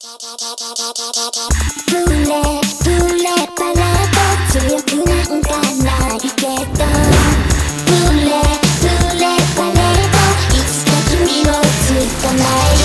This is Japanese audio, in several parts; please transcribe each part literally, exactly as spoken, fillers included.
ブレブレパレード強くなんかないけど、ブレブレパレードいつか君を捕まえる。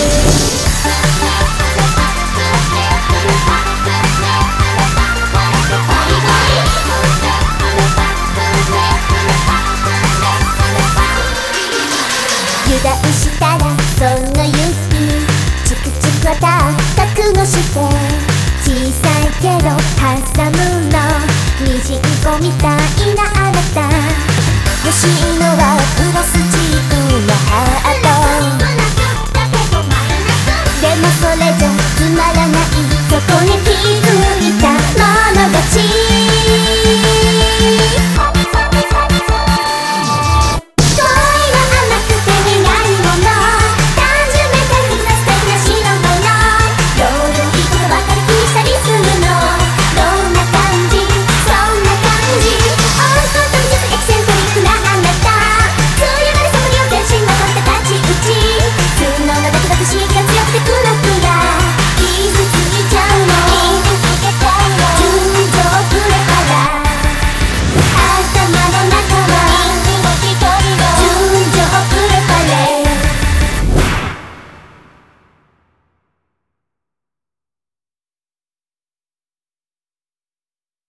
油断したらその指チクチクはたくのして小さいけどハンサムのミジンコみたい